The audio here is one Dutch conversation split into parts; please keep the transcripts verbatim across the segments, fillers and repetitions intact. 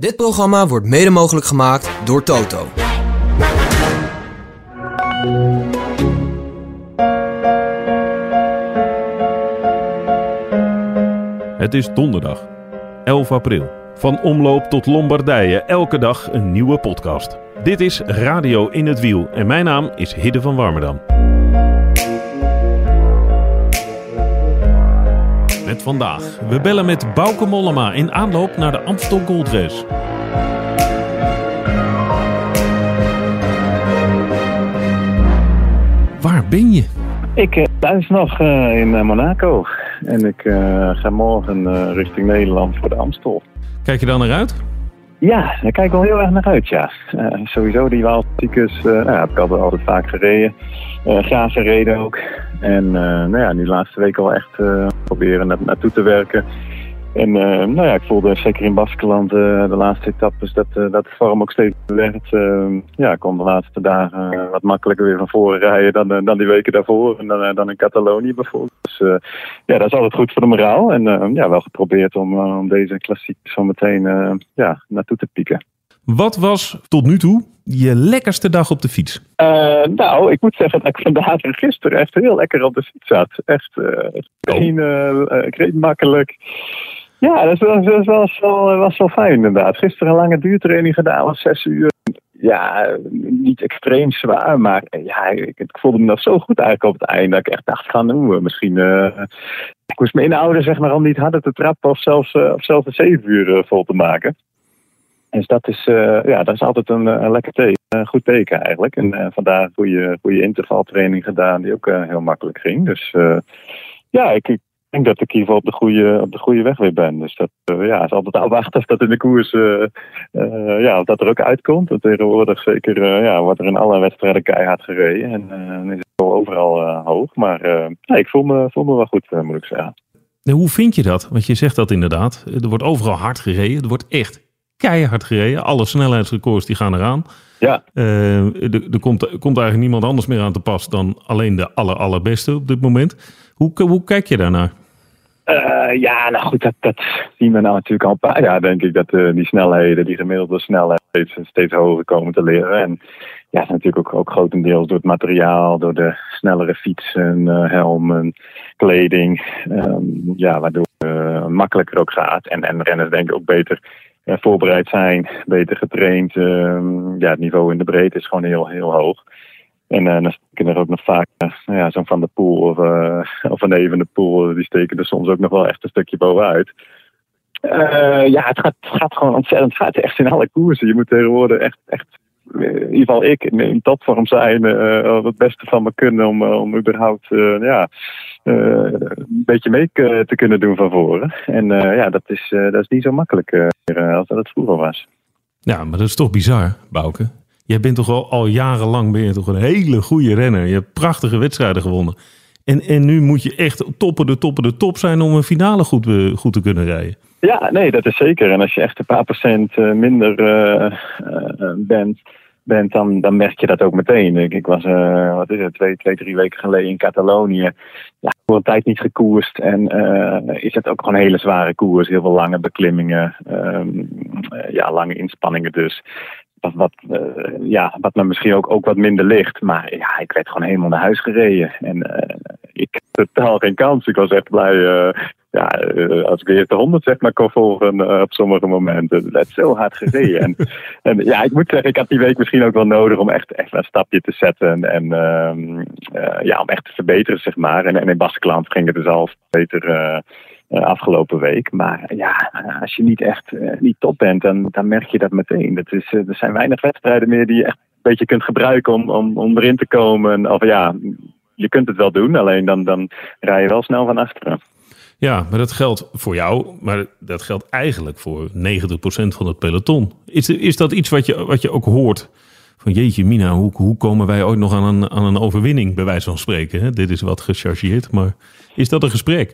Dit programma wordt mede mogelijk gemaakt door Toto. Het is donderdag, elf april. Van omloop tot Lombardije, elke dag een nieuwe podcast. Dit is Radio in het Wiel en mijn naam is Hidde van Warmerdam. Met vandaag, we bellen met Bouke Mollema in aanloop naar de Amstel Gold Race. Waar ben je? Ik uh, thuis nog uh, in uh, Monaco. En ik uh, ga morgen uh, richting Nederland voor de Amstel. Kijk je dan naar uit? Ja, daar kijk ik wel heel erg naar uit, ja. Uh, sowieso die Waalsticus, uh, nou ja, heb ik altijd, altijd vaak gereden. Uh, graag gereden ook. En uh, nou ja, nu de laatste week al echt uh, proberen na- naartoe te werken. En uh, nou ja, ik voelde zeker in Baskeland uh, de laatste etappes dat, uh, dat de vorm ook steeds werd. Uh, ja, ik kon de laatste dagen uh, wat makkelijker weer van voren rijden dan, uh, dan die weken daarvoor. En dan, uh, dan in Catalonië bijvoorbeeld. Dus uh, ja, dat is altijd goed voor de moraal. En uh, ja, wel geprobeerd om, uh, om deze klassiek zo meteen uh, ja, naartoe te pieken. Wat was tot nu toe je lekkerste dag op de fiets? Uh, nou, ik moet zeggen dat ik vandaag en gisteren echt heel lekker op de fiets zat. Echt, uh, geen, uh, ik reed makkelijk. Ja, dat was, dat was, wel, was wel fijn inderdaad. Gisteren een lange duurtraining gedaan, was zes uur. Ja, niet extreem zwaar, maar ja, ik, ik voelde me nog zo goed eigenlijk op het einde. Dat ik echt dacht van, oeh, misschien... Uh, ik moest me inhouden, zeg maar, om niet harder te trappen of zelfs, uh, of zelfs een zeven uur uh, vol te maken. Dus dat is, uh, ja, dat is altijd een, een lekker teken, een goed teken eigenlijk. En uh, vandaag een goede, goede intervaltraining gedaan die ook uh, heel makkelijk ging. Dus uh, ja, ik, ik denk dat ik in ieder geval op de goede, op de goede weg weer ben. Dus dat uh, ja, is altijd afwachten of dat in de koers uh, uh, ja, of dat er ook uitkomt. Want tegenwoordig zeker uh, ja, wordt er in alle wedstrijden keihard gereden. En uh, is het wel overal uh, hoog. Maar uh, nee, ik voel me, voel me wel goed, uh, moet ik zeggen. En hoe vind je dat? Want je zegt dat inderdaad. Er wordt overal hard gereden. Er wordt echt keihard gereden. Alle snelheidsrecords die gaan eraan. Ja. Uh, er, er komt, er komt eigenlijk niemand anders meer aan te pas dan alleen de aller, allerbeste op dit moment. Hoe, hoe kijk je daarnaar? Uh, ja, nou goed, dat, dat zien we nou natuurlijk al een paar jaar, denk ik, dat uh, die snelheden, die gemiddelde snelheid steeds, steeds hoger komen te leren. En ja, dat is natuurlijk ook, ook grotendeels door het materiaal, door de snellere fietsen, uh, helmen, kleding, um, ja, waardoor het uh, makkelijker ook gaat. En, en renners denk ik ook beter uh, voorbereid zijn, beter getraind. Um, ja, het niveau in de breedte is gewoon heel, heel hoog. En uh, dan steken er ook nog vaak, uh, nou ja, zo'n Van der Poel of, uh, of een Evenepoel, die steken er soms ook nog wel echt een stukje bovenuit. Uh, ja, het gaat, het gaat gewoon ontzettend, het gaat echt in alle koersen. Je moet tegenwoordig echt, echt in ieder geval ik, in topvorm zijn, uh, het beste van me kunnen om, uh, om überhaupt uh, ja, uh, een beetje mee k- te kunnen doen van voren. En uh, ja, dat is, uh, dat is niet zo makkelijk uh, als dat het vroeger was. Ja, maar dat is toch bizar, Bouke? Jij bent toch al, al jarenlang ben je toch een hele goede renner. Je hebt prachtige wedstrijden gewonnen. En, en nu moet je echt toppen de toppen de top zijn om een finale goed, goed te kunnen rijden. Ja, nee, dat is zeker. En als je echt een paar procent minder uh, uh, bent, bent dan, dan merk je dat ook meteen. Ik, ik was uh, wat is het, twee, twee, drie weken geleden in Catalonië. Ja, voor een tijd niet gekoerst. En uh, is het ook gewoon een hele zware koers. Heel veel lange beklimmingen. Um, uh, ja, lange inspanningen dus. Wat, wat, uh, ja, wat me misschien ook, ook wat minder ligt. Maar ja, ik werd gewoon helemaal naar huis gereden. En uh, ik had totaal geen kans. Ik was echt blij uh, ja, uh, als ik de eerste honderd zeg maar kon volgen uh, op sommige momenten. Het werd zo hard gereden. en, en ja, ik moet zeggen, ik had die week misschien ook wel nodig om echt, echt een stapje te zetten. En uh, uh, ja, om echt te verbeteren, zeg maar. En, en in Baskeland ging het dus al beter uh, uh, afgelopen week. Maar ja, als je niet echt uh, niet top bent, dan, dan merk je dat meteen. Dat is, uh, er zijn weinig wedstrijden meer die je echt een beetje kunt gebruiken om, om, om erin te komen. Of ja, je kunt het wel doen, alleen dan, dan rij je wel snel van achteren. Ja, maar dat geldt voor jou, maar dat geldt eigenlijk voor negentig procent van het peloton. Is, is dat iets wat je, wat je ook hoort? Van jeetje mina, hoe, hoe komen wij ooit nog aan een, aan een overwinning, bij wijze van spreken? Hè? Dit is wat gechargeerd, maar is dat een gesprek?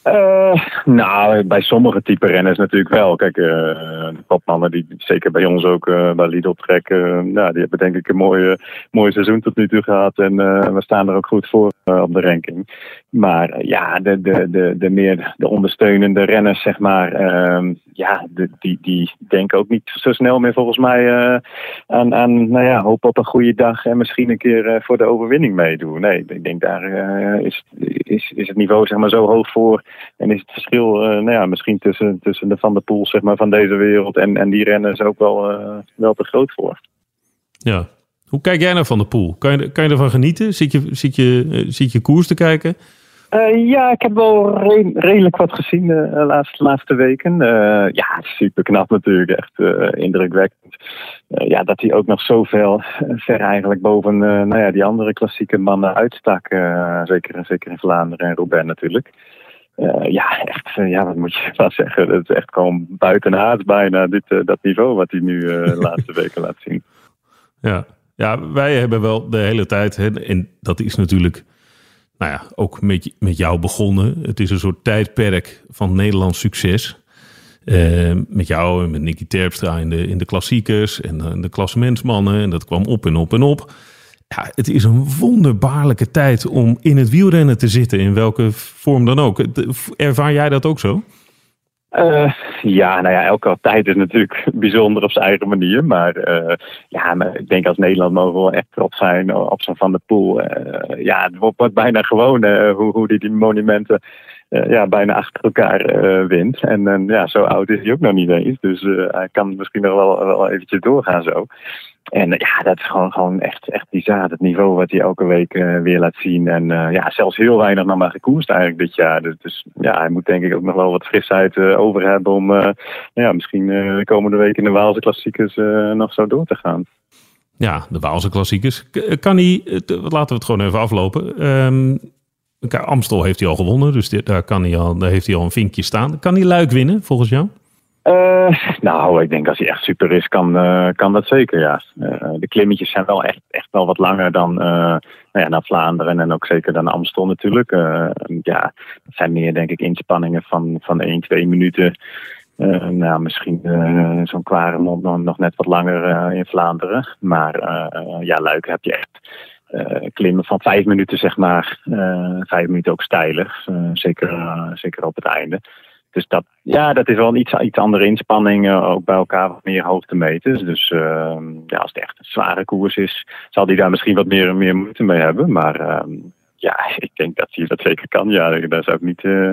Uh, nou, bij sommige type renners natuurlijk wel. Kijk, uh, de kopmannen die zeker bij ons ook uh, bij Lidl trekken, uh, nou, die hebben denk ik een mooie, mooie seizoen tot nu toe gehad. En uh, we staan er ook goed voor uh, op de ranking. Maar uh, ja, de, de, de, de meer de ondersteunende renners, zeg maar, uh, ja, de, die, die denken ook niet zo snel meer volgens mij uh, aan, aan nou ja, hoop op een goede dag en misschien een keer uh, voor de overwinning meedoen. Nee, ik denk daar uh, is, is, is het niveau zeg maar zo hoog voor. En is het verschil uh, nou ja, misschien tussen, tussen de Van der Poel zeg maar, van deze wereld en, en die renners ook wel, uh, wel te groot voor. Ja. Hoe kijk jij naar Van der Poel? Kan je, kan je ervan genieten? Zit je, zit je, uh, zit je koers te kijken? Uh, ja, ik heb wel re- redelijk wat gezien de uh, laatste, laatste weken. Uh, ja, super knap natuurlijk. Echt uh, indrukwekkend. Uh, ja, dat hij ook nog zoveel uh, ver eigenlijk boven uh, nou ja, die andere klassieke mannen uitstak. Uh, zeker, zeker in Vlaanderen en Roubaix natuurlijk. Uh, ja, echt, uh, ja, wat moet je wel zeggen? Dat is echt gewoon buitenaards bijna dit, uh, dat niveau wat hij nu uh, de laatste weken laat zien. Ja. ja, wij hebben wel de hele tijd, hè, en dat is natuurlijk nou ja, ook met, met jou begonnen. Het is een soort tijdperk van Nederlands succes. Uh, met jou en met Nicky Terpstra in de, in de klassiekers en uh, de klassementsmannen. En dat kwam op en op en op. Ja, het is een wonderbaarlijke tijd om in het wielrennen te zitten, in welke vorm dan ook. Ervaar jij dat ook zo? Uh, ja, nou ja, elke tijd is natuurlijk bijzonder op zijn eigen manier. Maar uh, ja, maar ik denk als Nederland mogen we wel echt trots zijn op zo'n Van der Poel. Uh, ja, het wordt, wordt bijna gewoon uh, hoe, hoe die, die monumenten uh, ja, bijna achter elkaar uh, wint. En uh, ja, zo oud is hij ook nog niet eens. Dus uh, hij kan misschien nog wel, wel eventjes doorgaan zo. En uh, ja, dat is gewoon, gewoon echt, echt bizar. Het niveau wat hij elke week uh, weer laat zien. En uh, ja, zelfs heel weinig nog maar gekoerst eigenlijk dit jaar. Dus, dus ja, hij moet denk ik ook nog wel wat frisheid uh, over hebben om uh, ja, misschien uh, de komende week in de Waalse klassiekers uh, nog zo door te gaan. Ja, de Waalse klassiekers. Kan hij, laten we het gewoon even aflopen. Um, Amstel heeft hij al gewonnen, dus daar, kan hij al, daar heeft hij al een vinkje staan. Kan hij Luik winnen, volgens jou? Uh, nou, ik denk als hij echt super is, kan, uh, kan dat zeker, ja. Uh, de klimmetjes zijn wel echt, echt wel wat langer dan, uh, nou ja, dan Vlaanderen en ook zeker dan Amstel natuurlijk. Uh, ja, dat zijn meer, denk ik, inspanningen van, van één, twee minuten. Uh, nou, misschien uh, zo'n Kwaremond nog, nog net wat langer uh, in Vlaanderen. Maar uh, ja, Luik heb je echt uh, klimmen van vijf minuten, zeg maar. Uh, vijf minuten ook steilig, uh, zeker, uh, zeker op het einde. Dus dat, ja, dat is wel een iets, iets andere inspanning, uh, ook bij elkaar wat meer hoogtemeters. Dus uh, ja, als het echt een zware koers is, zal hij daar misschien wat meer, meer moeite mee hebben. Maar uh, ja, ik denk dat hij dat zeker kan. Ja, daar zou ik niet uh,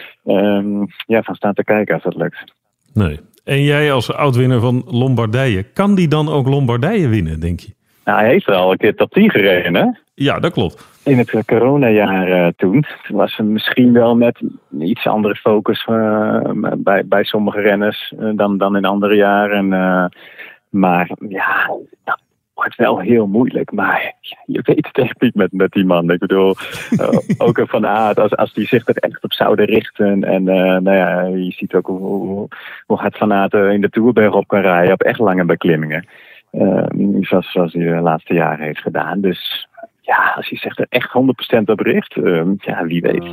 um, ja, van staan te kijken als dat lukt. Nee. En jij als oud-winnaar van Lombardije, kan die dan ook Lombardije winnen, denk je? Nou, hij heeft er al een keer top tien gereden, hè? Ja, dat klopt. In het coronajaar uh, toen. Toen was er misschien wel met een iets andere focus uh, bij, bij sommige renners uh, dan, dan in andere jaren. Uh, maar ja, dat wordt wel heel moeilijk. Maar ja, je weet het echt niet met, met die man. Ik bedoel, uh, ook een Van Aert, als, als die zich er echt op zouden richten. En uh, nou ja, je ziet ook hoe, hoe, hoe hard Van Aert in de Tourberg op kan rijden op echt lange beklimmingen. Uh, zoals, zoals hij de laatste jaren heeft gedaan. Dus ja, als hij zich er echt honderd procent op richt, uh, ja, wie weet.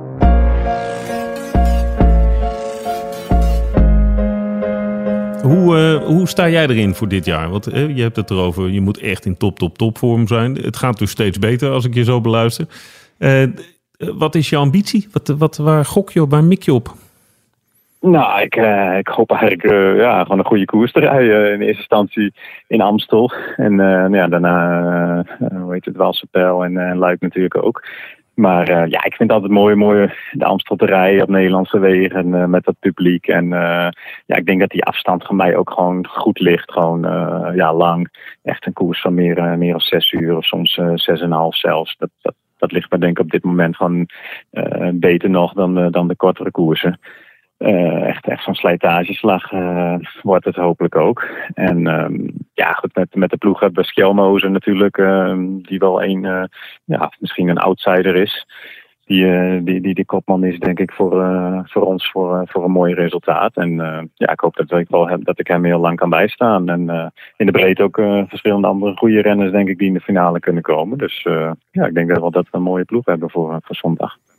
Hoe, uh, hoe sta jij erin voor dit jaar? Want uh, je hebt het erover, je moet echt in top, top, top vorm zijn. Het gaat dus steeds beter als ik je zo beluister. Uh, wat is je ambitie? Wat, wat, waar gok je op? Waar mik je op? Nou, ik, uh, ik hoop eigenlijk uh, ja, gewoon een goede koers te rijden. In eerste instantie in Amstel. En uh, nou ja, daarna, uh, hoe heet het, Waalse Pijl en uh, Luik natuurlijk ook. Maar uh, ja, ik vind het altijd mooi, mooi de Amstel te rijden op Nederlandse wegen uh, met dat publiek. En uh, ja, ik denk dat die afstand van mij ook gewoon goed ligt. Gewoon uh, ja, lang. Echt een koers van meer, uh, meer dan zes uur of soms uh, zes en een half zelfs. Dat, dat, dat ligt me denk ik op dit moment gewoon uh, beter nog dan, uh, dan de kortere koersen. Uh, echt, echt zo'n slijtageslag uh, wordt het hopelijk ook. En um, ja, goed, met, met de ploeg hebben we Skjelmozen natuurlijk, uh, die wel een, uh, ja, misschien een outsider is. Die, uh, die, die de kopman is, denk ik, voor, uh, voor ons voor, uh, voor een mooi resultaat. En uh, ja, ik hoop dat ik, wel heb, dat ik hem heel lang kan bijstaan. En uh, in de breedte ook uh, verschillende andere goede renners, denk ik, die in de finale kunnen komen. Dus uh, ja, ik denk dat we, dat we een mooie ploeg hebben voor, voor zondag.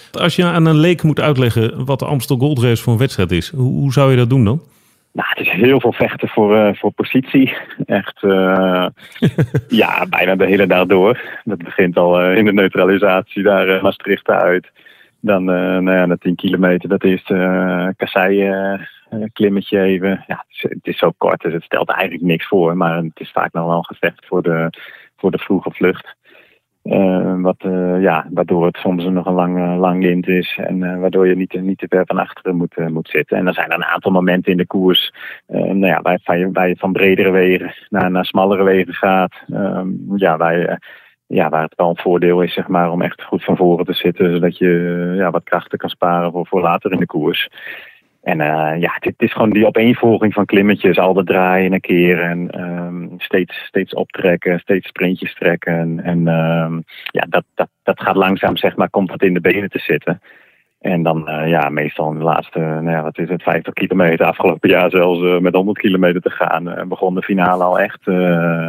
Als je aan een leek moet uitleggen wat de Amstel Gold Race voor een wedstrijd is, hoe, hoe zou je dat doen dan? Nou, het is heel veel vechten voor, uh, voor positie. Echt, uh, ja, bijna de hele dag door. Dat begint al uh, in de neutralisatie daar uh, Maastricht uit. Dan uh, nou ja, na tien kilometer, dat eerste uh, kassei uh, klimmetje even. Ja, het is, het is zo kort, dus het stelt eigenlijk niks voor. Maar het is vaak nog wel een gevecht voor de, voor de vroege vlucht. Uh, wat, uh, ja, waardoor het soms nog een lang, uh, lang lint is. En uh, waardoor je niet, niet te ver van achteren moet, uh, moet zitten. En dan zijn er een aantal momenten in de koers. Uh, nou ja, waar, waar, je, waar je van bredere wegen naar, naar smallere wegen gaat. Uh, ja, waar, je, uh, ja, waar het wel een voordeel is, zeg maar, om echt goed van voren te zitten. Zodat je uh, ja, wat krachten kan sparen voor, voor later in de koers. En uh, ja, het is gewoon die opeenvolging van klimmetjes, al dat draaien en keren. En um, steeds, steeds optrekken, steeds sprintjes trekken. En um, ja, dat, dat, dat gaat langzaam, zeg maar, komt dat in de benen te zitten. En dan, uh, ja, meestal in de laatste, nou ja, wat is het, vijftig kilometer, afgelopen jaar zelfs uh, met honderd kilometer te gaan. Uh, begon de finale al echt, uh,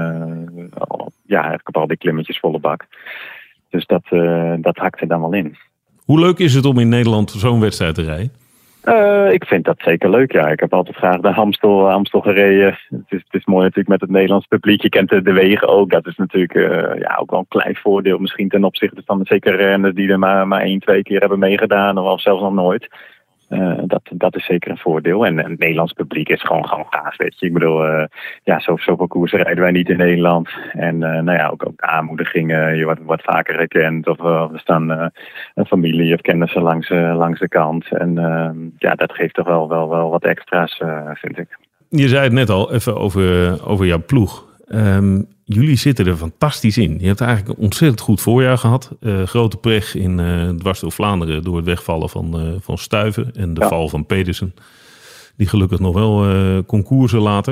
al, ja, eigenlijk op al die klimmetjes volle bak. Dus dat, uh, dat hakt er dan wel in. Hoe leuk is het om in Nederland zo'n wedstrijd te rijden? Uh, ik vind dat zeker leuk, ja. Ik heb altijd graag de Amstel, Amstel gereden. Het is, het is mooi natuurlijk met het Nederlands publiek. Je kent de, de wegen ook. Dat is natuurlijk uh, ja, ook wel een klein voordeel misschien ten opzichte van zeker renners die er maar, maar één, twee keer hebben meegedaan. Of zelfs nog nooit. Uh, dat, dat is zeker een voordeel. En, en het Nederlands publiek is gewoon, gewoon gaaf, weet je. Ik bedoel, uh, ja, zo, zoveel koersen rijden wij niet in Nederland. En uh, nou ja, ook, ook aanmoedigingen. Je wordt, wordt vaker herkend. Of uh, er staan uh, een familie of kennissen langs, uh, langs de kant. En uh, ja, dat geeft toch wel, wel, wel wat extra's, uh, vind ik. Je zei het net al, even over, over jouw ploeg. Um, jullie zitten er fantastisch in. Je hebt eigenlijk een ontzettend goed voorjaar gehad. Uh, grote pech in uh, dwars door Vlaanderen door het wegvallen van, uh, van Stuyven en de ja. val van Pedersen. Die gelukkig nog wel uh, concoursen later.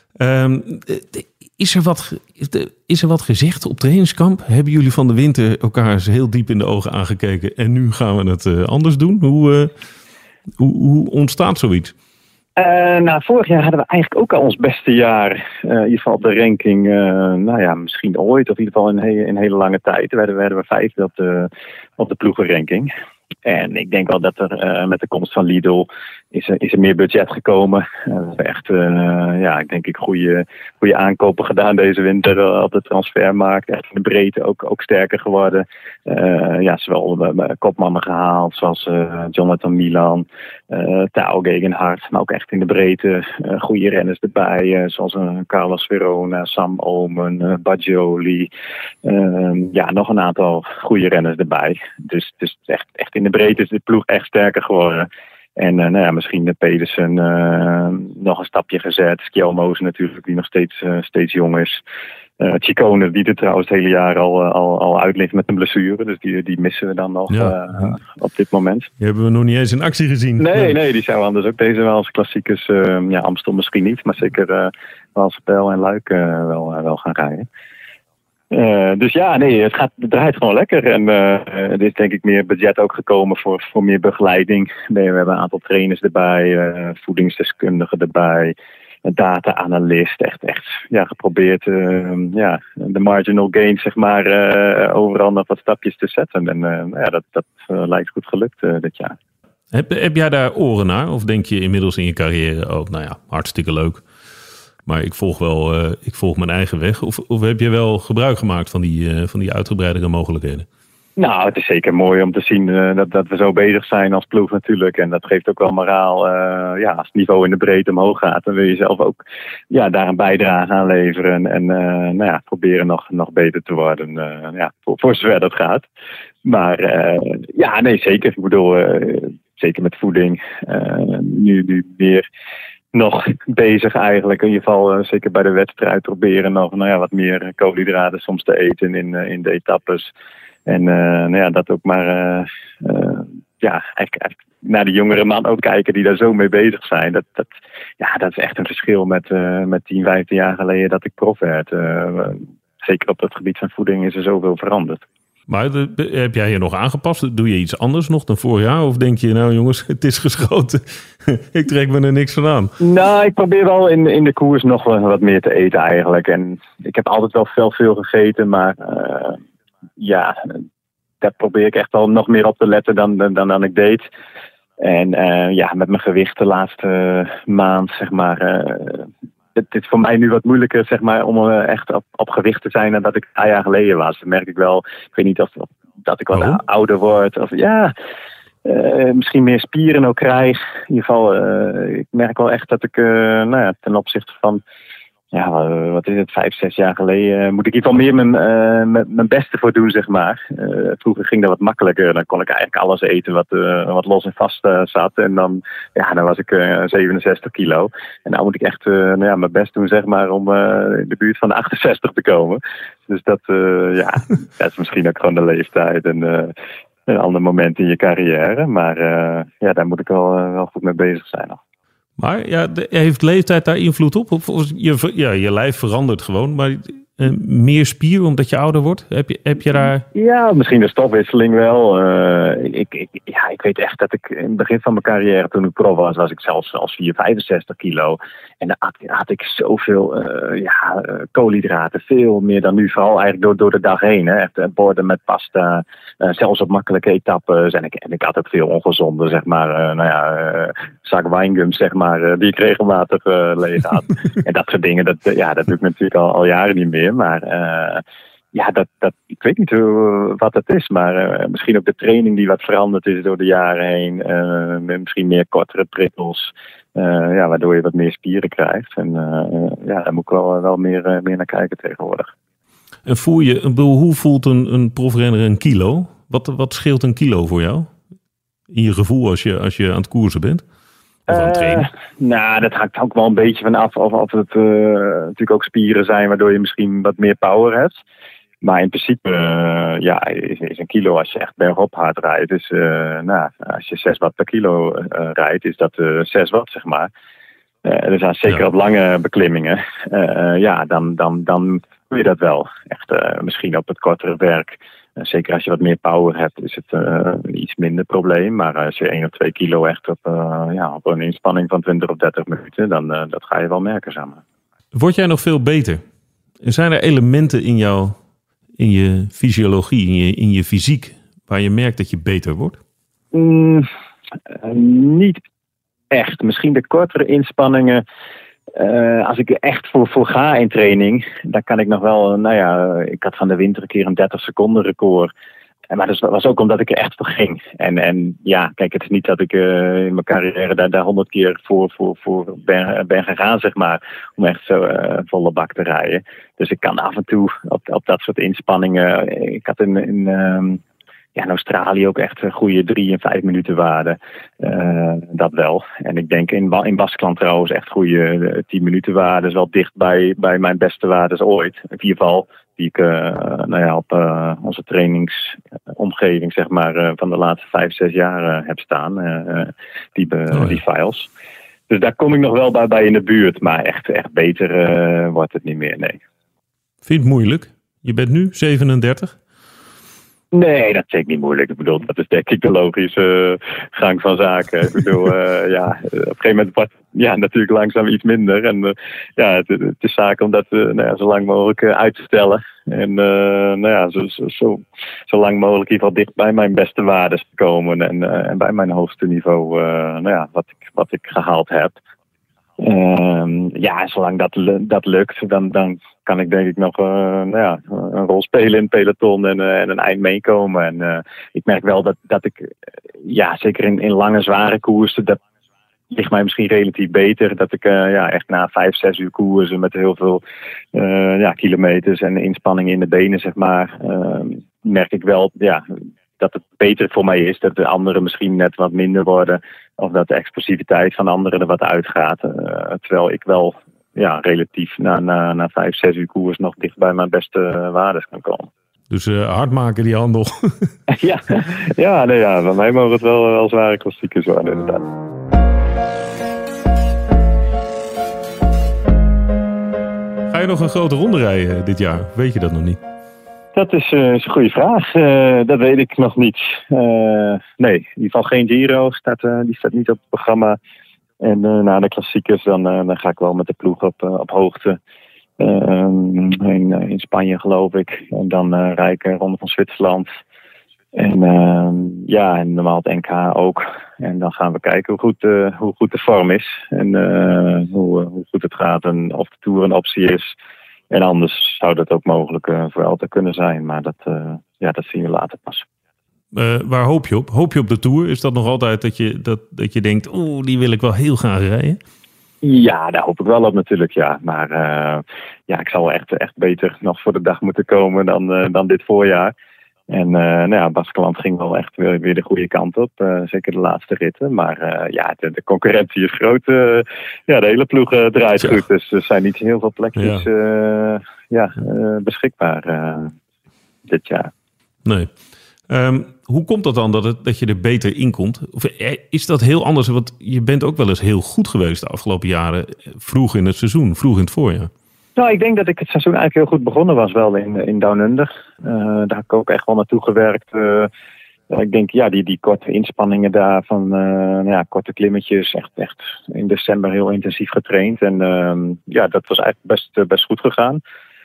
Um, is, er wat, is er wat gezegd op trainingskamp? Hebben jullie van de winter elkaar eens heel diep in de ogen aangekeken en nu gaan we het uh, anders doen? Hoe, uh, hoe, hoe ontstaat zoiets? Uh, nou, vorig jaar hadden we eigenlijk ook al ons beste jaar. Uh, in ieder geval op de ranking. Uh, nou ja, misschien ooit. Of in ieder geval in, he- in een hele lange tijd. Werden, werden we vijfde op de, op de ploegenranking. En ik denk wel dat er uh, met de komst van Lidl is er, is er meer budget gekomen. Uh, we hebben echt, uh, ja, ik denk ik goede, goede aankopen gedaan deze winter uh, op de transfermarkt. Echt in de breedte ook, ook sterker geworden. Uh, ja, zowel uh, kopmannen gehaald zoals uh, Jonathan Milan, uh, Tao Gegenhardt. Maar ook echt in de breedte uh, goede renners erbij. Uh, zoals uh, Carlos Verona, Sam Omen, uh, Bajoli. Uh, ja, nog een aantal goede renners erbij. Dus, dus echt, echt in de breedte is de ploeg echt sterker geworden. En uh, nou ja, misschien de Pedersen uh, nog een stapje gezet. Skjelmozen natuurlijk, die nog steeds, uh, steeds jong is. Uh, Ciccone, die er trouwens het hele jaar al, uh, al, al uit ligt met een blessure. Dus die, die missen we dan nog ja. uh, op dit moment. Die hebben we nog niet eens in actie gezien. Nee, nee, die zou anders ook deze wel als klassiekers. Uh, ja, Amstel misschien niet, maar zeker uh, Waalspel en Luik uh, wel, uh, wel gaan rijden. Uh, dus ja, nee, het, gaat, het draait gewoon lekker. En uh, er is denk ik meer budget ook gekomen voor, voor meer begeleiding. Nee, we hebben een aantal trainers erbij, uh, voedingsdeskundigen erbij, een data-analyst. Echt, echt ja, geprobeerd uh, ja, de marginal gains, zeg maar, uh, overal nog wat stapjes te zetten. En uh, ja, dat, dat uh, lijkt goed gelukt uh, dit jaar. Heb, heb jij daar oren naar? Of denk je inmiddels in je carrière, oh, nou ja, hartstikke leuk. Maar ik volg wel, uh, ik volg mijn eigen weg. Of, of heb je wel gebruik gemaakt van die, uh, van die uitgebreidere mogelijkheden? Nou, het is zeker mooi om te zien uh, dat, dat we zo bezig zijn als ploeg natuurlijk. En dat geeft ook wel moraal. Uh, ja, als het niveau in de breedte omhoog gaat, dan wil je zelf ook ja, daar een bijdrage aan leveren. En uh, nou ja, proberen nog, nog beter te worden. Uh, ja, voor, voor zover dat gaat. Maar uh, ja, nee, zeker. Ik bedoel, uh, zeker met voeding. Uh, nu, nu weer nog bezig eigenlijk. In ieder geval uh, zeker bij de wedstrijd proberen nog nou ja, wat meer koolhydraten soms te eten in, uh, in de etappes. En uh, nou ja, dat ook maar uh, uh, ja, eigenlijk, eigenlijk naar de jongere man ook kijken die daar zo mee bezig zijn. Dat, dat, ja, dat is echt een verschil met, uh, met tien, vijftien jaar geleden dat ik prof werd. Uh, zeker op het gebied van voeding is er zoveel veranderd. Maar de, heb jij je nog aangepast? Doe je iets anders nog dan vorig jaar? Of denk je, nou jongens, het is geschoten. Ik trek me er niks van aan. Nou, ik probeer wel in, in de koers nog wel wat meer te eten eigenlijk. En ik heb altijd wel veel, veel gegeten, maar uh, ja, daar probeer ik echt wel nog meer op te letten dan, dan, dan ik deed. En uh, ja, met mijn gewicht de laatste maand, zeg maar. Uh, het is voor mij nu wat moeilijker, zeg maar, om uh, echt op, op gewicht te zijn dan dat ik een paar jaar geleden was. Dat merk ik wel. Ik weet niet of, of dat ik wat oh. ouder word. Of ja, uh, misschien meer spieren ook krijg. In ieder geval, uh, ik merk wel echt dat ik, uh, nou ja, ten opzichte van, ja, wat is het, vijf, zes jaar geleden, uh, moet ik in ieder geval meer mijn, uh, mijn beste voor doen, zeg maar. Uh, vroeger ging dat wat makkelijker. Dan kon ik eigenlijk alles eten wat, uh, wat los en vast uh, zat. En dan, ja, dan was ik uh, zevenenzestig kilo. En nou moet ik echt uh, nou ja, mijn best doen, zeg maar, om uh, in de buurt van de achtenzestig te komen. Dus dat, uh, ja, dat is misschien ook gewoon de leeftijd en uh, een ander moment in je carrière. Maar uh, ja, daar moet ik wel, uh, wel goed mee bezig zijn nog. Maar ja, de, heeft leeftijd daar invloed op? Of, of je, ja, je lijf verandert gewoon, maar uh, meer spier omdat je ouder wordt? Heb je, heb je daar... Ja, misschien de stofwisseling wel. Uh, ik, ik, ja, ik weet echt dat ik in het begin van mijn carrière, toen ik pro was, was ik zelfs als vijfenzestig kilo. En dan had, had ik zoveel uh, ja, koolhydraten, veel meer dan nu. Vooral eigenlijk door, door de dag heen. Hè. Echt borden met pasta, uh, zelfs op makkelijke etappes. En ik, en ik had ook veel ongezonde, zeg maar, uh, nou ja, uh, zak wijngums, zeg maar, uh, die ik regelmatig uh, leeg had. En dat soort dingen, dat, uh, ja, dat doe ik natuurlijk al, al jaren niet meer. Maar uh, ja, dat, dat, ik weet niet hoe, wat het is. Maar uh, misschien ook de training die wat veranderd is door de jaren heen. Uh, misschien meer kortere prikkels. Uh, ja, waardoor je wat meer spieren krijgt. En uh, ja, daar moet ik wel, wel meer, uh, meer naar kijken tegenwoordig. En voel je, hoe voelt een, een profrenner een kilo? Wat, wat scheelt een kilo voor jou? In je gevoel als je, als je aan het koersen bent? Of aan het trainen? Uh, nou, dat hangt ook wel een beetje van af of, of het uh, natuurlijk ook spieren zijn waardoor je misschien wat meer power hebt. Maar in principe, uh, ja, is, is een kilo als je echt bergop hard rijdt. Dus uh, nou, als je zes watt per kilo uh, rijdt, is dat uh, zes watt, zeg maar. Uh, dus als, zeker ja. op lange beklimmingen, uh, ja, dan, dan, dan doe je dat wel. Echt uh, misschien op het kortere werk. Uh, zeker als je wat meer power hebt, is het uh, een iets minder probleem. Maar uh, als je één of twee kilo echt op, uh, ja, op een inspanning van twintig of dertig minuten, dan uh, dat ga je wel merken samen. Word jij nog veel beter? Zijn er elementen in jou, in je fysiologie, in je, in je fysiek, waar je merkt dat je beter wordt? Mm, uh, niet echt. Misschien de kortere inspanningen. Uh, als ik er echt voor, voor ga in training, dan kan ik nog wel, nou ja, ik had van de winter een keer een dertig seconden record. Maar dat was ook omdat ik er echt voor ging. En, en ja, kijk, het is niet dat ik uh, in mijn carrière daar, daar honderd keer voor, voor, voor ben, ben gegaan, zeg maar. Om echt zo uh, volle bak te rijden. Dus ik kan af en toe op, op dat soort inspanningen. Ik had in, in, um, ja, in Australië ook echt een goede drie en vijf minuten waarde. Uh, dat wel. En ik denk in, in Baskeland trouwens echt goede uh, tien minuten waarde. Dus wel dicht bij, bij mijn beste waardes ooit. In ieder geval die ik uh, nou ja, op uh, onze trainingsomgeving, zeg maar, uh, van de laatste vijf, zes jaar uh, heb staan. Uh, die, uh, oh, ja. die files. Dus daar kom ik nog wel bij, bij in de buurt. Maar echt, echt beter uh, wordt het niet meer, nee. Vind je het moeilijk? Je bent nu zevenendertig? Nee, dat vind ik niet moeilijk. Ik bedoel, dat is denk ik de logische uh, gang van zaken. Ik bedoel, uh, ja, op een gegeven moment wordt ja, natuurlijk langzaam iets minder. En uh, ja, het, het is zaak om dat uh, nou ja, zo lang mogelijk uh, uit te stellen. En uh, nou ja, zo, zo, zo, zo lang mogelijk in ieder geval dicht bij mijn beste waarden te komen. En, uh, en bij mijn hoogste niveau, uh, nou ja, wat ik, wat ik gehaald heb. Um, ja, zolang dat, dat lukt, dan, dan kan ik denk ik nog uh, nou ja, een rol spelen in het peloton en, uh, en een eind meekomen. En uh, ik merk wel dat, dat ik, uh, ja, zeker in, in lange, zware koersen, dat ligt mij misschien relatief beter. Dat ik uh, ja, echt na vijf, zes uur koersen met heel veel uh, ja, kilometers en inspanningen in de benen, zeg maar, uh, merk ik wel, ja, dat het beter voor mij is. Dat de anderen misschien net wat minder worden. Of dat de explosiviteit van anderen er wat uitgaat. Uh, terwijl ik wel ja, relatief na, na, na vijf, zes uur koers nog dicht bij mijn beste uh, waardes kan komen. Dus uh, hard maken die handel. ja, ja, nee, ja, bij mij mogen het wel, wel zware klassiekers worden inderdaad. Ga je nog een grote ronde rijden dit jaar? Weet je dat nog niet? Dat is, uh, is een goede vraag. Uh, dat weet ik nog niet. Uh, nee, in ieder geval geen Giro. Staat, uh, die staat niet op het programma. En uh, na de klassiekers dan, uh, dan ga ik wel met de ploeg op, uh, op hoogte. Uh, in, uh, in Spanje geloof ik. En dan uh, rijd ik een Ronde van Zwitserland. En uh, ja, en normaal het N K ook. En dan gaan we kijken hoe goed, uh, hoe goed de vorm is. En uh, hoe, hoe goed het gaat en of de Tour een optie is. En anders zou dat ook mogelijk uh, voor altijd kunnen zijn. Maar dat, uh, ja, dat zien we later pas. Uh, waar hoop je op? Hoop je op de Tour? Is dat nog altijd dat je, dat, dat je denkt, oeh, die wil ik wel heel graag rijden? Ja, daar hoop ik wel op natuurlijk, ja. Maar uh, ja, ik zal echt, echt beter nog voor de dag moeten komen dan, uh, dan dit voorjaar. En uh, nou ja, Baskeland ging wel echt weer, weer de goede kant op. Uh, zeker de laatste ritten. Maar uh, ja, de, de concurrentie is groot. Uh, ja, de hele ploeg uh, draait ja. goed. Dus er zijn niet heel veel plekjes ja. Uh, ja, uh, beschikbaar uh, dit jaar. Nee. Um, hoe komt dat dan dat, het, dat je er beter in komt? Of is dat heel anders? Want je bent ook wel eens heel goed geweest de afgelopen jaren. Vroeg in het seizoen, vroeg in het voorjaar. Nou, ik denk dat ik het seizoen eigenlijk heel goed begonnen was wel in, in Down Under. Uh, daar heb ik ook echt wel naartoe gewerkt. Uh, ik denk, ja, die, die korte inspanningen daar van uh, nou ja, korte klimmetjes. Echt, echt in december heel intensief getraind. En uh, ja, dat was eigenlijk best, best goed gegaan.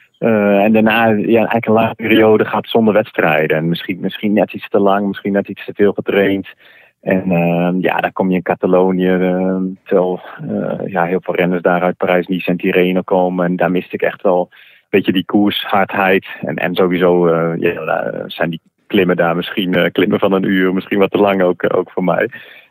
Uh, en daarna ja, eigenlijk een lange periode gaat zonder wedstrijden. En misschien, misschien net iets te lang, misschien net iets te veel getraind. En uh, ja, dan kom je in Catalonië, uh, terwijl uh, ja, heel veel renners daar uit Parijs-Nice en Tirreno komen. En daar miste ik echt wel een beetje die koershardheid. En, en sowieso uh, ja, zijn die klimmen daar misschien uh, klimmen van een uur, misschien wat te lang ook, uh, ook voor mij.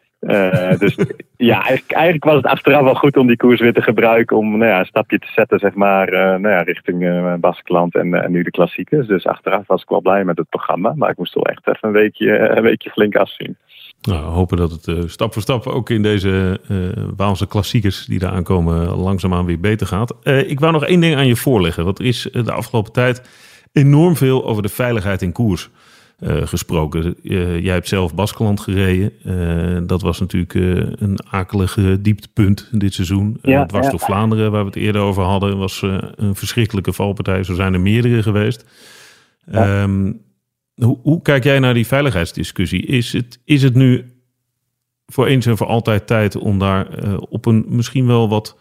Uh, dus ja, eigenlijk, eigenlijk was het achteraf wel goed om die koers weer te gebruiken om nou ja, een stapje te zetten, zeg maar, uh, nou ja, richting uh, Baskeland en, uh, en nu de klassiekers. Dus achteraf was ik wel blij met het programma, maar ik moest wel echt even een weekje, een weekje flink afzien. Nou, we hopen dat het uh, stap voor stap ook in deze uh, Waalse klassiekers die daar aankomen langzaamaan weer beter gaat. Uh, ik wou nog één ding aan je voorleggen, want er is de afgelopen tijd enorm veel over de veiligheid in koers Uh, gesproken. Uh, jij hebt zelf Baskeland gereden. Uh, dat was natuurlijk uh, een akelig uh, dieptepunt dit seizoen. Uh, ja, dwars ja. door Vlaanderen, waar we het eerder over hadden, was uh, een verschrikkelijke valpartij. Zo zijn er meerdere geweest. Ja. Um, hoe, hoe kijk jij naar die veiligheidsdiscussie? Is het, is het nu voor eens en voor altijd tijd om daar uh, op een misschien wel wat,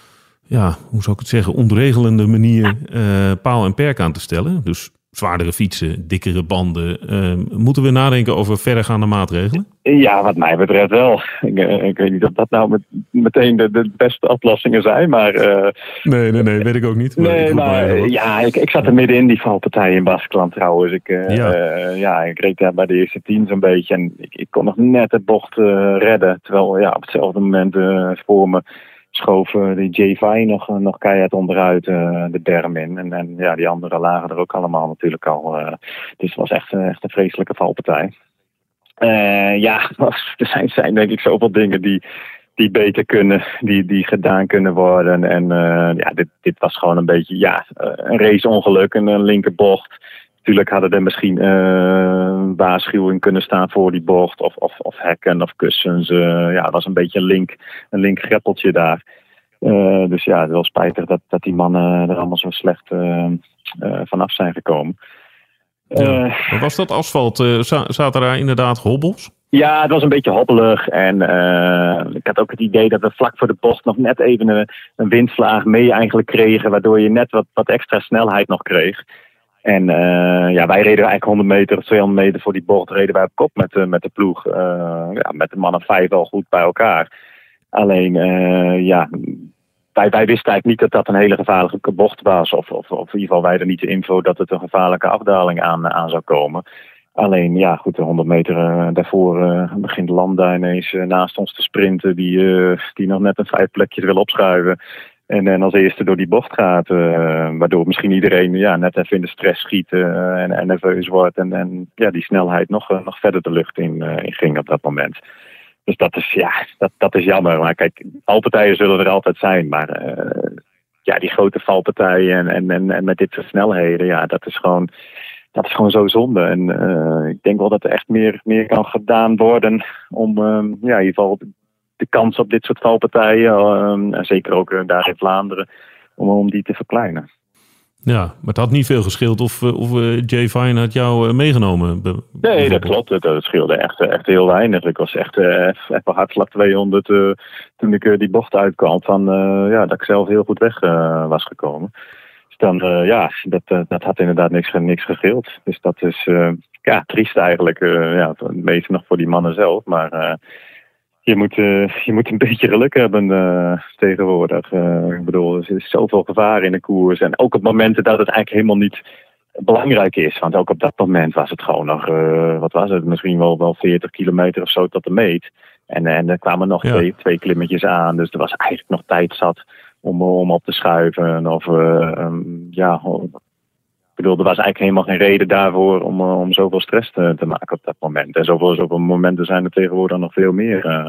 ja, hoe zou ik het zeggen, ontregelende manier uh, paal en perk aan te stellen? Dus zwaardere fietsen, dikkere banden. Uh, moeten we nadenken over verdergaande maatregelen? Ja, wat mij betreft wel. Ik, ik weet niet of dat nou met, meteen de, de beste oplossingen zijn, maar Uh, nee, nee, nee, weet ik ook niet. Maar nee, ik maar ja, ik, ik zat er middenin die valpartij in Baskeland trouwens. Ik, uh, ja. Uh, ja, ik reed daar bij de eerste tien zo'n beetje en ik, ik kon nog net de bocht uh, redden. Terwijl ja, op hetzelfde moment uh, voor me schoof uh, die J vijf nog, nog keihard onderuit uh, de berm in. En, en ja, die anderen lagen er ook allemaal natuurlijk al. Uh, dus het was echt, uh, echt een vreselijke valpartij. Uh, ja, er zijn, zijn denk ik zoveel dingen die, die beter kunnen, die, die gedaan kunnen worden. En uh, ja, dit, dit was gewoon een beetje ja, een raceongeluk, een, een linkerbocht. Natuurlijk hadden er misschien uh, waarschuwing kunnen staan voor die bocht. Of, of, of hekken of kussens. Uh, ja, het was een beetje een link, een link greppeltje daar. Uh, dus ja, het is wel spijtig dat, dat die mannen er allemaal zo slecht uh, uh, vanaf zijn gekomen. Ja. Uh, was dat asfalt? Uh, zaten daar inderdaad hobbels? Ja, het was een beetje hobbelig. En uh, ik had ook het idee dat we vlak voor de bocht nog net even een, een windvlaag mee eigenlijk kregen. Waardoor je net wat, wat extra snelheid nog kreeg. En uh, ja, wij reden eigenlijk honderd meter of tweehonderd meter voor die bocht reden wij op kop met, uh, met de ploeg. Uh, ja, met de mannen vijf al goed bij elkaar. Alleen, uh, ja, wij, wij wisten eigenlijk niet dat dat een hele gevaarlijke bocht was. Of, of, of in ieder geval wij er niet de info dat het een gevaarlijke afdaling aan, aan zou komen. Alleen, ja goed, de honderd meter uh, daarvoor uh, begint Landa ineens uh, naast ons te sprinten. Die, uh, die nog net een vijf plekjes wil opschuiven. En, en als eerste door die bocht gaat, uh, waardoor misschien iedereen ja, net even in de stress schiet uh, en, en nerveus wordt. En, en ja, die snelheid nog, uh, nog verder de lucht in, uh, in ging op dat moment. Dus dat is, ja, dat, dat is jammer. Maar kijk, valpartijen zullen er altijd zijn. Maar uh, ja, die grote valpartijen en, en, en, en met dit soort snelheden, ja, dat is gewoon, dat is gewoon zo zonde. En uh, ik denk wel dat er echt meer, meer kan gedaan worden om uh, ja, in ieder geval de kans op dit soort valpartijen, uh, en zeker ook uh, daar in Vlaanderen, om, om die te verkleinen. Ja, maar het had niet veel gescheeld of, of uh, J Vine had jou uh, meegenomen. Be- nee, dat klopt. Het, het scheelde echt, echt heel weinig. Ik was echt uh, even hartslag tweehonderd uh, toen ik uh, die bocht uitkwam. Van, uh, ja, dat ik zelf heel goed weg uh, was gekomen. Dus dan, uh, ja, dat, uh, dat had inderdaad niks, niks gescheeld. Dus dat is, uh, ja, triest eigenlijk. Uh, ja, het meeste nog voor die mannen zelf. Maar uh, je, moet, uh, je moet een beetje geluk hebben uh, tegenwoordig. Uh, ik bedoel, er is zoveel gevaar in de koers. En ook op momenten dat het eigenlijk helemaal niet belangrijk is. Want ook op dat moment was het gewoon nog, uh, wat was het, misschien wel, wel veertig kilometer of zo tot de meet. En, en er kwamen nog ja. twee, twee klimmetjes aan. Dus er was eigenlijk nog tijd zat om, om op te schuiven. Of uh, um, ja, ik bedoel, er was eigenlijk helemaal geen reden daarvoor om, uh, om zoveel stress te, te maken op dat moment. En zoveel, zoveel momenten zijn er tegenwoordig nog veel meer uh,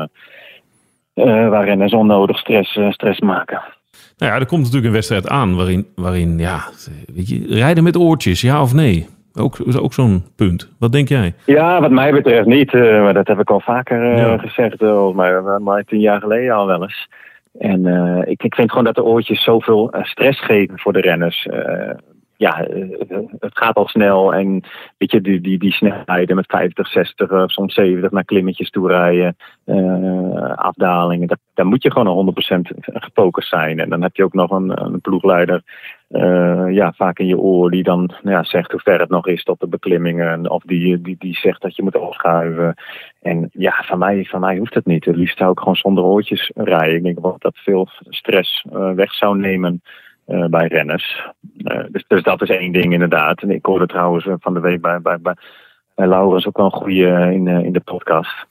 uh, waarin er onnodig stress, uh, stress maken. Nou ja, er komt natuurlijk een wedstrijd aan waarin, waarin ja, weet je, rijden met oortjes, ja of nee? Ook, ook zo'n punt. Wat denk jij? Ja, wat mij betreft niet. Uh, maar dat heb ik al vaker uh, ja. gezegd. Uh, maar, maar tien jaar geleden al wel eens. En uh, ik, ik vind gewoon dat de oortjes zoveel uh, stress geven voor de renners. Uh, ja, uh, het gaat al snel. En weet je, die, die, die snelheden met vijftig, zestig, uh, soms zeventig naar klimmetjes toe rijden. Uh, afdalingen. Dat, daar moet je gewoon honderd procent gefocust zijn. En dan heb je ook nog een, een ploegleider. Uh, ja, vaak in je oor die dan nou ja, zegt hoe ver het nog is tot de beklimmingen. Of die, die, die zegt dat je moet opschuiven. En ja, van mij, van mij hoeft het niet. Het liefst zou ik gewoon zonder oortjes rijden. Ik denk dat dat veel stress uh, weg zou nemen uh, bij renners. Uh, dus, dus dat is één ding inderdaad. En ik hoorde trouwens van de week bij, bij, bij, bij Laurens ook wel een goede in, uh, in de podcast.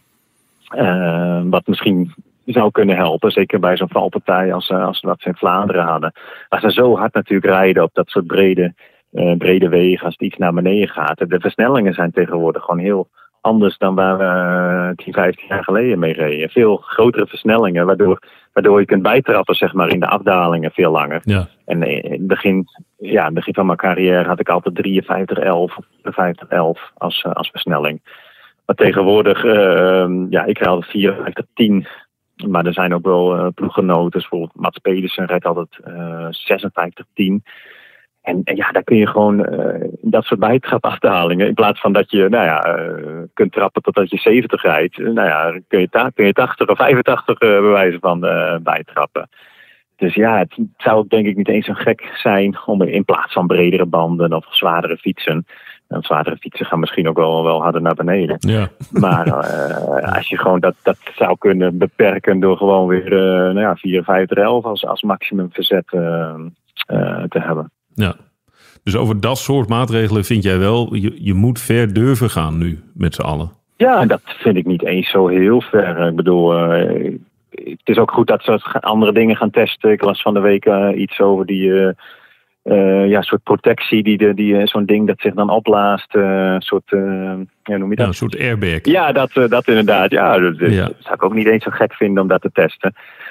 Uh, wat misschien zou kunnen helpen, zeker bij zo'n valpartij als, als we dat in Vlaanderen hadden. Als ze zo hard natuurlijk rijden op dat soort brede, uh, brede wegen, als het iets naar beneden gaat. De versnellingen zijn tegenwoordig gewoon heel anders dan waar we uh, tien, vijftien jaar geleden mee reden. Veel grotere versnellingen, waardoor, waardoor je kunt bijtrappen zeg maar, in de afdalingen veel langer. Ja. En in het begin, ja, in het begin van mijn carrière had ik altijd drieënvijftig elf of vijftig elf als, uh, als versnelling. Maar tegenwoordig, uh, ja, ik rijd altijd vierenvijftig tien. Maar er zijn ook wel uh, ploeggenoten. Bijvoorbeeld Mats Pedersen rijdt altijd uh, zesenvijftig tien. En, en ja, daar kun je gewoon uh, dat soort bijtrapafdalingen. In plaats van dat je nou ja, uh, kunt trappen totdat je zeventig rijdt. Uh, nou ja, kun je, ta- kun je tachtig of vijfentachtig uh, bewijzen van uh, bijtrappen. Dus ja, het zou ook denk ik niet eens zo gek zijn om in plaats van bredere banden of zwaardere fietsen. En zwaardere fietsen gaan misschien ook wel, wel harder naar beneden. Ja. Maar uh, als je gewoon dat, dat zou kunnen beperken door gewoon weer uh, nou ja, vierenvijftig elf als, als maximum verzet uh, uh, te hebben. Ja, dus over dat soort maatregelen vind jij wel, je, je moet ver durven gaan nu met z'n allen. Ja, dat vind ik niet eens zo heel ver. Ik bedoel, uh, het is ook goed dat ze andere dingen gaan testen. Ik las van de week uh, iets over die... Uh, Uh, ja, een soort protectie, die, die, die, zo'n ding dat zich dan opblaast. Uh, een soort, uh, ja, noem je dat? Ja, een soort airbag. Ja, dat, uh, dat inderdaad. Ja, dat, ja. dat zou ik ook niet eens zo gek vinden om dat te testen.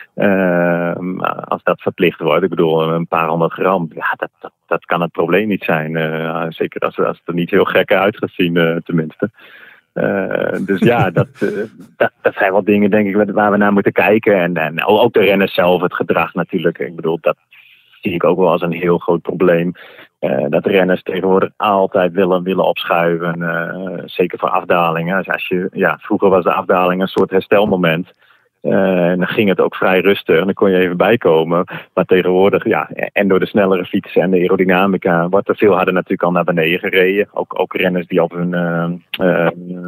Uh, als dat verplicht wordt. Ik bedoel, een paar honderd gram. Ja, dat, dat, dat kan het probleem niet zijn. Uh, zeker als, als het er niet heel gek uit gaat zien, uh, tenminste. Uh, dus ja, dat, uh, dat, dat zijn wel dingen, denk ik, waar we naar moeten kijken. En, en ook de renners zelf, het gedrag natuurlijk. Ik bedoel, dat zie ik ook wel als een heel groot probleem. Uh, dat renners tegenwoordig altijd willen, willen opschuiven. Uh, zeker voor afdalingen. Dus als je, ja, vroeger was de afdaling een soort herstelmoment. Uh, en dan ging het ook vrij rustig. En dan kon je even bijkomen. Maar tegenwoordig, ja, en door de snellere fietsen en de aerodynamica wordt er veel harder natuurlijk al naar beneden gereden. Ook, ook renners die op hun uh, uh,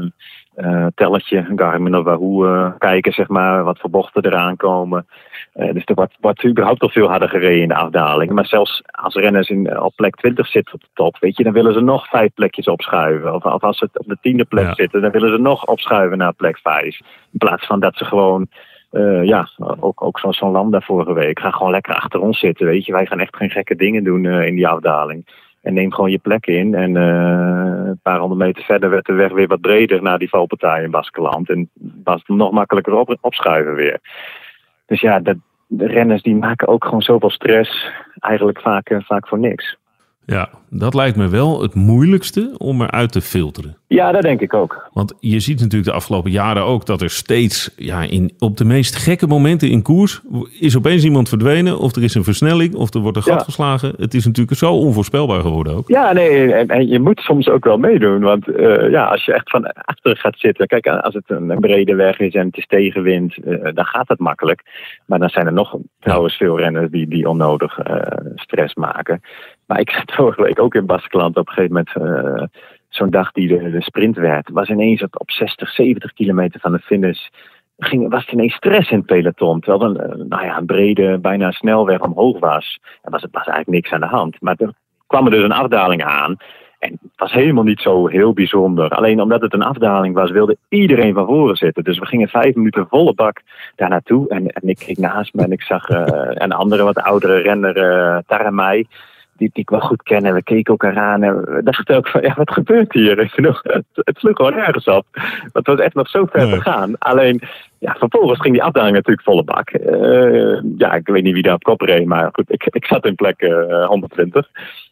uh, tellertje, Garmin of Wahoo, uh, kijken, zeg maar, wat voor bochten eraan komen. Uh, dus er wordt, wordt überhaupt al veel harder gereden in de afdaling. Maar zelfs als renners in, op plek twintig zitten op de top, weet je, dan willen ze nog vijf plekjes opschuiven. Of, of als ze op de tiende plek ja. zitten, dan willen ze nog opschuiven naar plek vijf. In plaats van dat ze gewoon, uh, ja, ook, ook zoals zo'n Landa vorige week, gaan gewoon lekker achter ons zitten, weet je. Wij gaan echt geen gekke dingen doen uh, in die afdaling. En neem gewoon je plek in. En uh, een paar honderd meter verder werd de weg weer wat breder naar die valpartij in Baskeland. En was het nog makkelijker op, opschuiven weer. Dus ja, de, de renners die maken ook gewoon zoveel stress. Eigenlijk vaak, uh, vaak voor niks. Ja, dat lijkt me wel het moeilijkste om eruit te filteren. Ja, dat denk ik ook. Want je ziet natuurlijk de afgelopen jaren ook dat er steeds, ja, in, op de meest gekke momenten in koers is opeens iemand verdwenen. Of er is een versnelling, of er wordt een gat ja. geslagen. Het is natuurlijk zo onvoorspelbaar geworden ook. Ja, nee, en, en je moet soms ook wel meedoen. Want uh, ja, als je echt van achter gaat zitten. Kijk, als het een, een brede weg is en het is tegenwind, uh, dan gaat het makkelijk. Maar dan zijn er nog trouwens veel renners die, die onnodig uh, stress maken. Maar ik zat vorige week ook in Baskeland op een gegeven moment. Uh, zo'n dag die de, de sprint werd, was ineens op, op zestig, zeventig kilometer van de finish, ging, was het ineens stress in het peloton. Terwijl er een, nou ja, een brede, bijna snelweg omhoog was. Er was, was eigenlijk niks aan de hand. Maar er kwam er dus een afdaling aan. En het was helemaal niet zo heel bijzonder. Alleen omdat het een afdaling was, wilde iedereen van voren zitten. Dus we gingen vijf minuten volle bak daar naartoe. En, en ik keek naast me en ik zag uh, een andere, wat oudere renner, uh, Taramai, die, die ik wel goed ken. En we keken elkaar aan en we dachten ook van, ja, wat gebeurt hier? Het, het sloeg gewoon ergens op. Het was echt nog zo ver te gaan. Alleen, ja, vervolgens ging die afdaling natuurlijk volle bak. Uh, ja, ik weet niet wie daar op kop reed, maar goed, ik, ik zat in plek uh, honderdtwintig.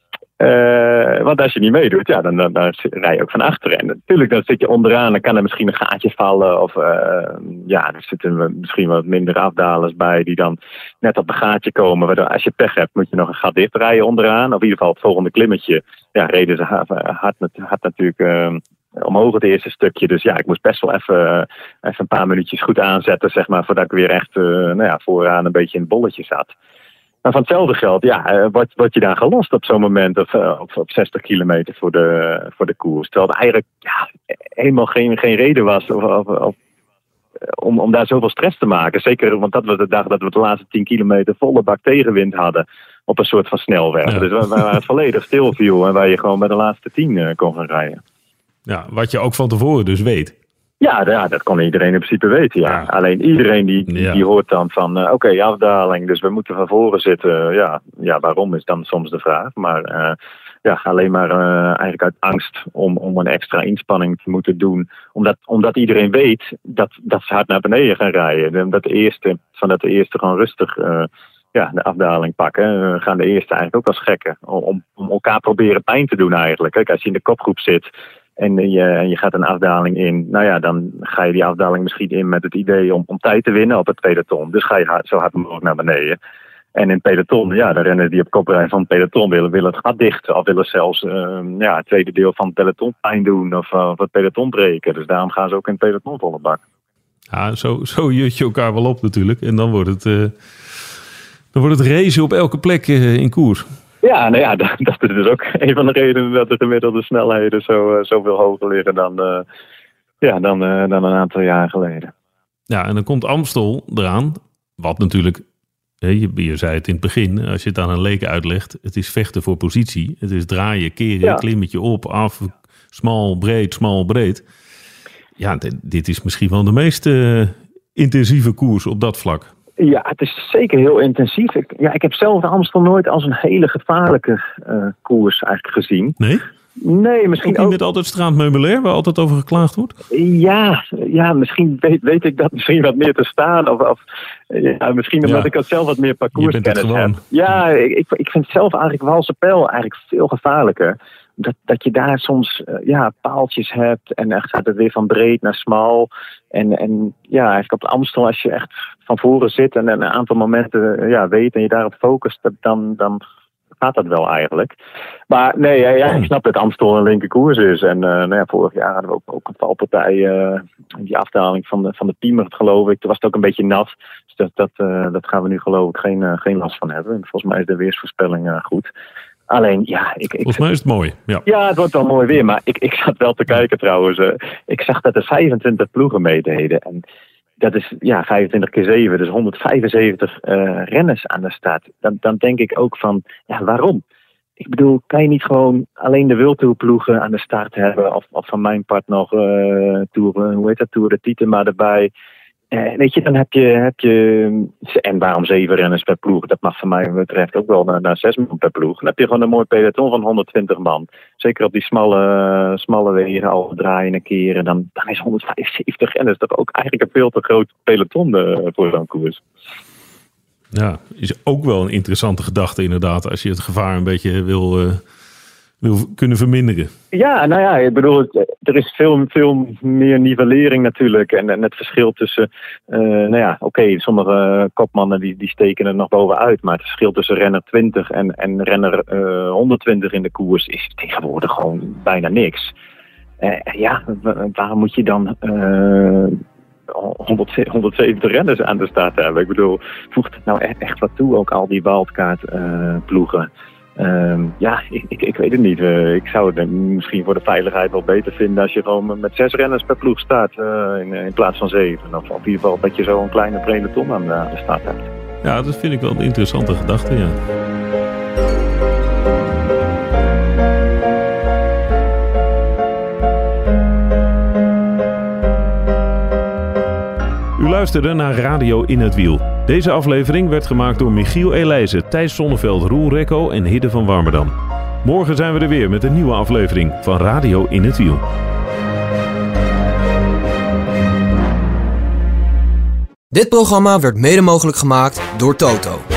Uh, want als je niet meedoet, ja, dan, dan, dan rij je ook van achteren. En natuurlijk, dan zit je onderaan, dan kan er misschien een gaatje vallen. Of uh, ja, er zitten misschien wat minder afdalers bij die dan net op een gaatje komen. Waardoor als je pech hebt, moet je nog een gat dichtrijden onderaan. Of in ieder geval het volgende klimmetje. Ja, reden ze hard, hard, hard natuurlijk uh, omhoog het eerste stukje. Dus ja, ik moest best wel even, even een paar minuutjes goed aanzetten, zeg maar, voordat ik weer echt uh, nou ja, vooraan een beetje in het bolletje zat. Maar van hetzelfde geld, ja, word, word je daar gelost op zo'n moment of, uh, op, op zestig kilometer voor de, voor de koers. Terwijl er eigenlijk ja, helemaal geen, geen reden was of, of, of, om, om daar zoveel stress te maken. Zeker, want dat was de dag dat we de laatste tien kilometer volle bak tegenwind hadden op een soort van snelweg. Ja. Dus waar, waar het volledig stil viel en waar je gewoon bij de laatste tien uh, kon gaan rijden. Ja, wat je ook van tevoren dus weet. Ja, ja, dat kon iedereen in principe weten, ja. ja. Alleen iedereen die, die, ja. die hoort dan van, uh, oké, okay, afdaling, dus we moeten van voren zitten. Ja, ja, waarom is dan soms de vraag. Maar uh, ja, alleen maar uh, eigenlijk uit angst om, om een extra inspanning te moeten doen. Omdat, omdat iedereen weet dat, dat ze hard naar beneden gaan rijden. Dat de eerste, van dat de eerste gewoon rustig uh, ja, de afdaling pakken. Uh, gaan de eerste eigenlijk ook als gekken. Om, om elkaar proberen pijn te doen eigenlijk. Kijk, als je in de kopgroep zit en je, en je gaat een afdaling in, nou ja, dan ga je die afdaling misschien in met het idee om, om tijd te winnen op het peloton. Dus ga je hard, zo hard mogelijk naar beneden. En in het peloton, ja, de renners die op kop rijden van het peloton willen, willen het gat dichten. Of willen zelfs uh, ja, het tweede deel van het peloton pijn doen of, uh, of het peloton breken. Dus daarom gaan ze ook in het peloton volle bak. Ja, zo, zo jut je elkaar wel op natuurlijk. En dan wordt het, uh, dan wordt het racen op elke plek uh, in koers. Ja, nou ja, dat, dat is dus ook een van de redenen dat de gemiddelde snelheden zo, uh, zoveel hoger liggen dan, uh, ja, dan, uh, dan een aantal jaar geleden. Ja, en dan komt Amstel eraan, wat natuurlijk, je, je zei het in het begin, als je het aan een leek uitlegt, het is vechten voor positie. Het is draaien, keren, ja. klimmetje op, af, smal, breed, smal, breed. Ja, dit, dit is misschien wel de meest uh, intensieve koers op dat vlak. Ja, het is zeker heel intensief. Ik, ja, ik heb zelf de Amstel nooit als een hele gevaarlijke uh, koers eigenlijk gezien. Nee? Nee, misschien ook. Niet met altijd straatmeubilair, waar altijd over geklaagd wordt? Ja, ja misschien weet, weet ik dat misschien wat meer te staan. Of, of ja, misschien omdat ja. ik dat zelf wat meer parcourskennis heb. Ja, ik, ik vind zelf eigenlijk Waalse Pijl eigenlijk veel gevaarlijker. Dat, dat je daar soms uh, ja, paaltjes hebt en echt gaat het weer van breed naar smal. En, en ja, eigenlijk op de Amstel, als je echt van voren zit en een aantal momenten uh, ja, weet en je daarop focust, dan, dan gaat dat wel eigenlijk. Maar nee, ja, ja, ik snap dat Amstel een linker koers is. En uh, nou ja, vorig jaar hadden we ook, ook een valpartij, uh, die afdaling van de, van de Piemer, geloof ik. Toen was het ook een beetje nat. Dus dat, dat, uh, dat gaan we nu geloof ik geen, uh, geen last van hebben. En volgens mij is de weersvoorspelling uh, goed. Alleen, ja... Ik, ik, Volgens mij is het mooi, ja. Ja, het wordt wel mooi weer, maar ik, ik zat wel te kijken trouwens. Uh, ik zag dat er vijfentwintig ploegen meededen. En dat is, ja, vijfentwintig keer zeven, dus honderdvijfenzeventig uh, renners aan de start. Dan, dan denk ik ook van, ja, waarom? Ik bedoel, kan je niet gewoon alleen de World Tour ploegen aan de start hebben? Of, of van mijn part nog uh, Tour, hoe heet dat, Tour de Tietema erbij? Uh, weet je, dan heb je, heb je... En waarom zeven renners per ploeg? Dat mag van mij betreft ook wel naar, naar zes man per ploeg. Dan heb je gewoon een mooi peloton van honderdtwintig man. Zeker op die smalle, smalle wegen, al draaien en keren. Dan, dan is honderdvijfenzeventig renners toch ook eigenlijk een veel te groot peloton uh, voor zo'n koers. Ja, is ook wel een interessante gedachte inderdaad. Als je het gevaar een beetje wil... Uh... wil kunnen verminderen. Ja, nou ja, ik bedoel, er is veel, veel meer nivellering natuurlijk. En, en het verschil tussen, uh, nou ja, oké, okay, sommige kopmannen die, die steken er nog bovenuit. Maar het verschil tussen renner twintig en, en renner uh, honderdtwintig in de koers is tegenwoordig gewoon bijna niks. Uh, ja, waarom moet je dan uh, honderdzeventig renners aan de start hebben? Ik bedoel, voegt het nou echt, echt wat toe, ook al die wildkaart uh, ploegen? Uh, ja, ik, ik, ik weet het niet. Uh, ik zou het misschien voor de veiligheid wel beter vinden als je gewoon met zes renners per ploeg staat uh, in, in plaats van zeven. Of, of in ieder geval dat je zo een kleine peloton aan de, aan de start hebt. Ja, dat vind ik wel een interessante gedachte, ja. U luisterde naar Radio In het Wiel. Deze aflevering werd gemaakt door Michiel Elijzen, Thijs Sonneveld, Roel Rekko en Hidde van Warmerdam. Morgen zijn we er weer met een nieuwe aflevering van Radio In het Wiel. Dit programma werd mede mogelijk gemaakt door Toto.